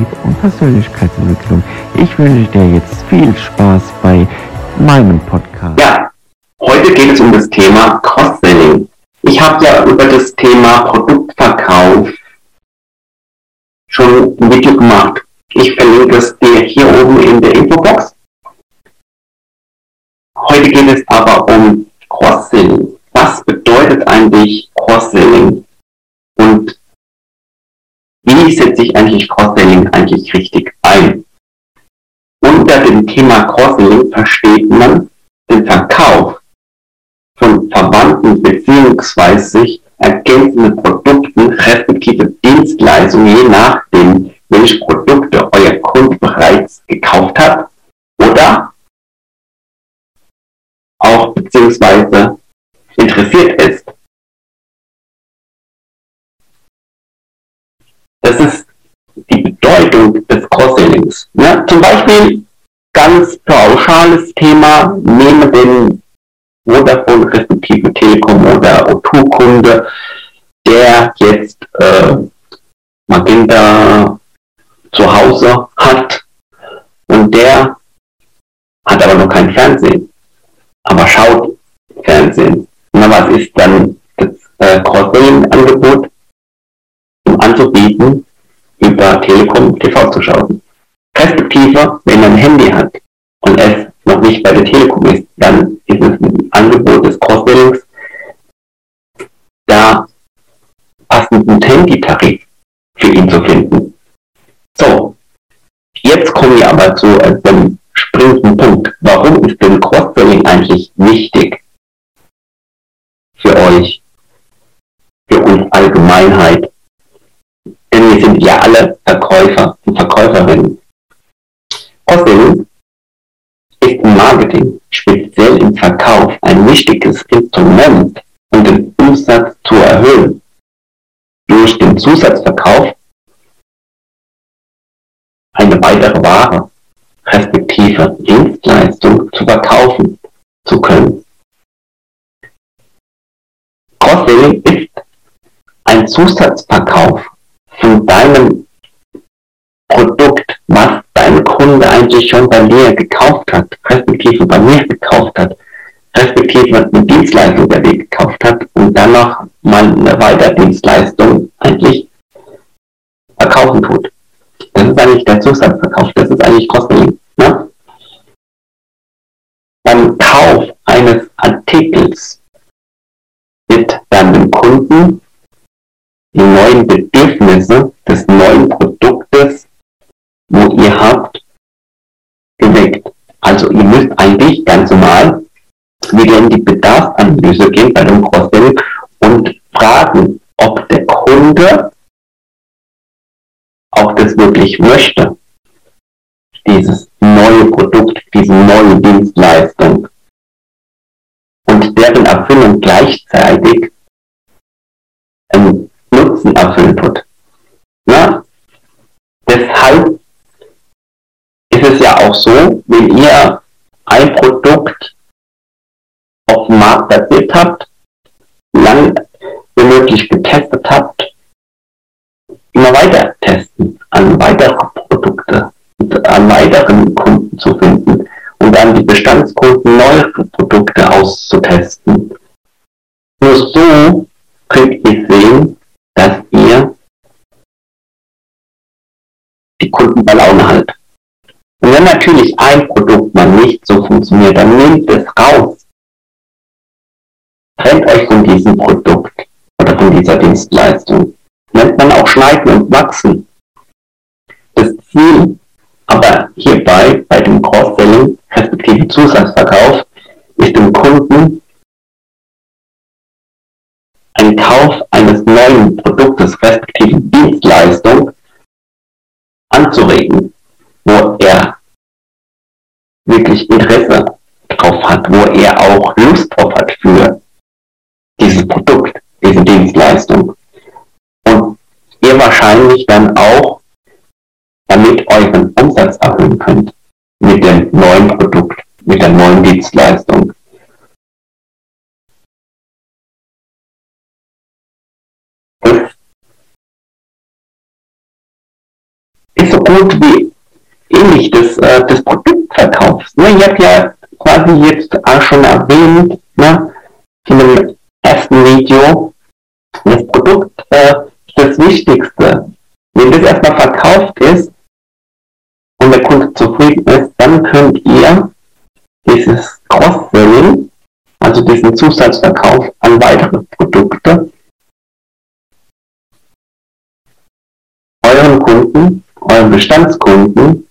und Persönlichkeitsentwicklung. Ich wünsche dir jetzt viel Spaß bei meinem Podcast. Ja, heute geht es um das Thema Cross-Selling. Ich habe ja über das Thema Produktverkauf schon ein Video gemacht. Ich verlinke es dir hier oben in der Infobox. Heute geht es aber um Cross-Selling. Was bedeutet eigentlich Cross-Selling? Und wie setze ich eigentlich Cross-Selling eigentlich richtig ein? Unter dem Thema Cross-Selling versteht man den Verkauf von verwandten bzw. sich ergänzenden Produkten respektive Dienstleistungen, je nachdem, welche Produkte euer Kunde bereits gekauft hat oder auch bzw. interessiert ist. Das ist die Bedeutung des Cross-Sellings. Ja, zum Beispiel ganz pauschales Thema, nehmen den Vodafone respektive Telekom oder O2-Kunde, der jetzt Magenta zu Hause hat und der hat aber noch kein Fernsehen, aber schaut Fernsehen. Na, was ist dann das Cross-Selling-Angebot, um anzubieten, über Telekom TV zu schauen? Respektive, wenn er ein Handy hat und es noch nicht bei der Telekom ist, dann ist es ein Angebot des Cross-Sellings, da passenden Handytarif für ihn zu finden. So, jetzt kommen wir aber zu einem springenden Punkt. Warum ist denn Cross-Selling eigentlich wichtig für euch, für uns Allgemeinheit? Denn wir sind ja alle Verkäufer und Verkäuferinnen. Cross-Selling ist im Marketing, speziell im Verkauf, ein wichtiges Instrument, um den Umsatz zu erhöhen. Durch den Zusatzverkauf eine weitere Ware, respektive Dienstleistung zu verkaufen zu können. Cross-Selling ist ein Zusatzverkauf von deinem Produkt, was dein Kunde eigentlich schon bei dir gekauft hat, respektive bei mir gekauft hat, respektive eine Dienstleistung, der dir gekauft hat und dann noch mal eine weitere Dienstleistung eigentlich verkaufen tut. Das ist eigentlich der Zusatzverkauf, das ist eigentlich Cross-Selling. Ne? Beim Kauf eines Artikels wird dann dem Kunden die neuen Bedürfnisse des neuen Produktes, wo ihr habt, geweckt. Also ihr müsst eigentlich ganz normal wieder in die Bedarfsanalyse gehen bei dem Cross-Selling und fragen, ob der Kunde auch das wirklich möchte. Dieses neue Produkt, diese neue Dienstleistung und deren Erfüllung gleichzeitig einen Nutzen erfüllen wird. Na? Deshalb ist es ja auch so, wenn ihr ein Produkt auf dem Markt platziert habt, lang wie möglich getestet habt, immer weiter testen, an weitere Produkte und an weiteren Kunden zu finden und an die Bestandskunden neue Produkte auszutesten. Nur so könnt ihr sehen, dass ihr die Kunden bei Laune haltet. Und wenn natürlich ein Produkt mal nicht so funktioniert, dann nehmt es raus. Trennt euch von diesem Produkt oder von dieser Dienstleistung. Nennt man auch Schneiden und Wachsen. Das Ziel aber hierbei, bei dem Cross-Selling, respektive Zusatzverkauf, ist dem Kunden ein Kauf eines neuen Produktes, respektive Dienstleistung, anzuregen, wo er wirklich Interesse drauf hat, wo er auch Lust drauf hat für dieses Produkt, diese Dienstleistung. Und ihr wahrscheinlich dann auch damit euren Umsatz erhöhen könnt mit dem neuen Produkt, mit der neuen Dienstleistung. Das ist so gut wie ähnlich des Produktverkaufs. Ne? Ich habe ja quasi jetzt auch schon erwähnt, ne, in dem ersten Video, das Produkt ist das Wichtigste. Wenn das erstmal verkauft ist und der Kunde zufrieden ist, dann könnt ihr dieses Cross-Selling, also diesen Zusatzverkauf an weitere Produkte, euren Kunden, euren Bestandskunden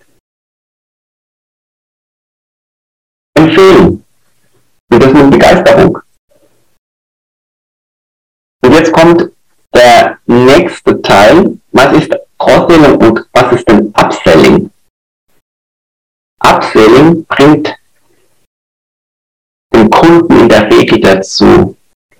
empfehlen. Und das mit Begeisterung. Und jetzt kommt der nächste Teil. Was ist Cross-Selling und was ist denn Upselling? Upselling bringt den Kunden in der Regel dazu,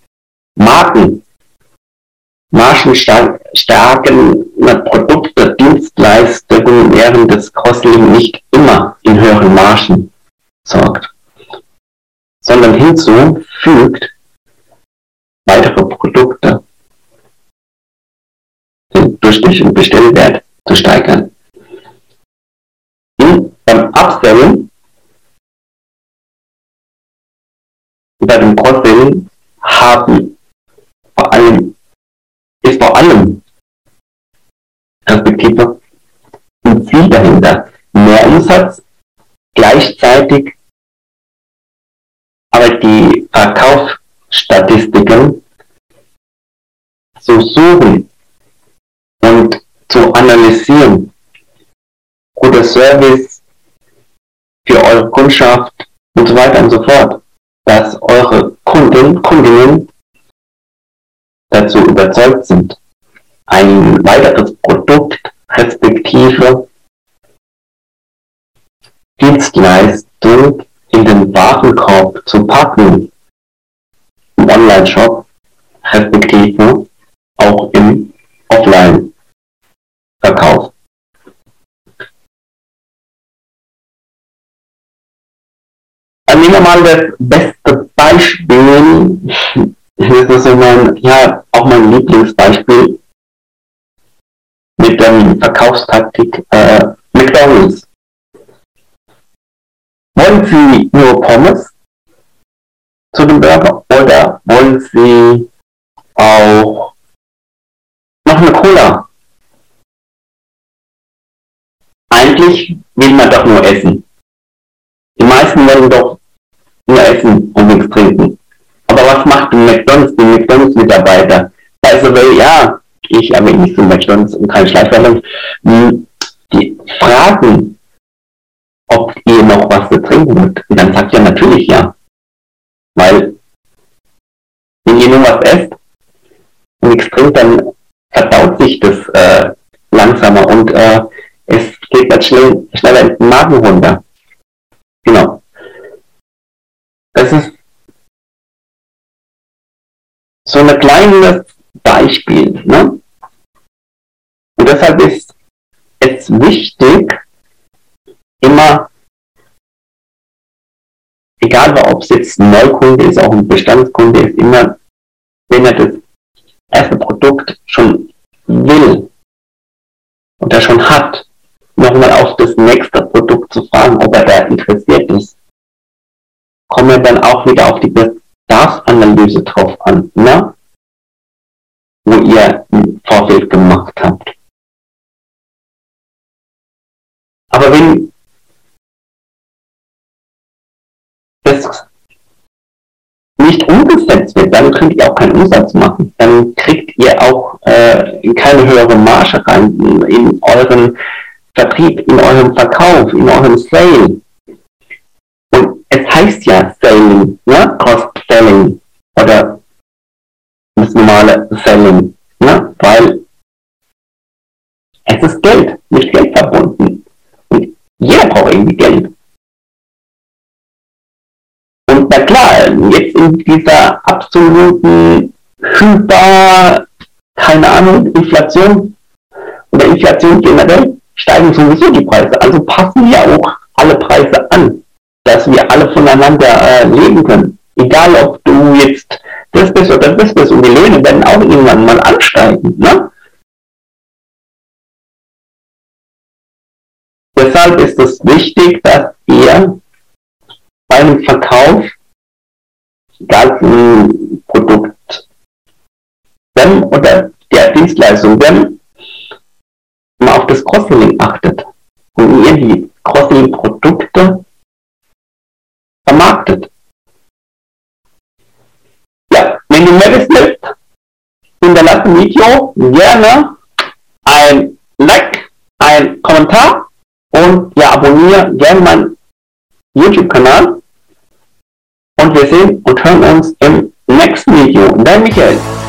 margenstarke Produkte, Dienstleistungen während des Cross-Selling nicht immer in höheren Margen sorgt, sondern hinzufügt, weitere Produkte durch den Bestellwert zu steigern. Beim Upselling, bei dem Cross-Selling ist vor allem Perspektive ein Ziel dahinter. Mehr Umsatz, gleichzeitig aber die Verkaufsstatistiken zu suchen und zu analysieren. Guter Service für eure Kundschaft und so weiter und so fort, dass eure Kundinnen dazu überzeugt sind, ein weiteres Produkt respektive Dienstleistung in den Warenkorb zu packen, im Online-Shop, respektive auch im Offline-Verkauf. Dann nehmen wir mal das beste Beispiel, das ist so auch mein Lieblingsbeispiel mit der Verkaufstaktik McDonald's. Wollen Sie nur Pommes zu dem Burger oder wollen Sie auch noch eine Cola? Eigentlich will man doch nur essen. Die meisten wollen doch nur essen und nichts trinken. Aber was macht die McDonald's-Mitarbeiter? Also, ja, ich erwähne nicht zu McDonald's und keine Schleichwerbung. Die fragen, ob ihr noch was zu trinken wollt. Und dann sagt ihr natürlich ja. Weil, wenn ihr nur was esst und nichts trinkt, dann verdaut sich das langsamer und es geht dann schneller in den Magen runter. Genau. Das ist so ein kleines Beispiel. Ne? Und deshalb ist es wichtig, immer, egal ob es jetzt ein Neukunde ist, auch ein Bestandskunde ist, immer, wenn er das erste Produkt schon will und er schon hat, nochmal auf das nächste Produkt zu fragen, ob er da interessiert ist. Kommen wir dann auch wieder auf die Bedarfsanalyse drauf an, ne? Wo ihr ein Vorfeld gemacht habt. Aber wenn das nicht umgesetzt wird, dann könnt ihr auch keinen Umsatz machen. Dann kriegt ihr auch keine höhere Marge rein in euren Vertrieb, in eurem Verkauf, in eurem Sale. Und es heißt ja Selling, ne? Cross-Selling oder das normale Selling, ne? Weil es ist Geld, mit Geld verbunden. Und jeder braucht irgendwie Geld. Und na klar, jetzt in dieser absoluten Inflation oder Inflation generell, steigen sowieso die Preise. Also passen wir auch alle Preise an, dass wir alle voneinander leben können. Egal, ob du jetzt das bist oder das bist. Und die Löhne werden auch irgendwann mal ansteigen. Ne? Deshalb ist es wichtig, dass ihr beim Verkauf, egal ein Produkt SEM oder der Dienstleistung SEM, auf das Cross-Selling achtet und ihr die Cross-Selling-Produkte vermarktet. Ja, wenn du mehr wissen willst, hinterlasse dem Video gerne ein Like, ein Kommentar und ja, abonniere gerne meinen YouTube-Kanal und wir sehen und hören uns im nächsten Video. Dein Michael.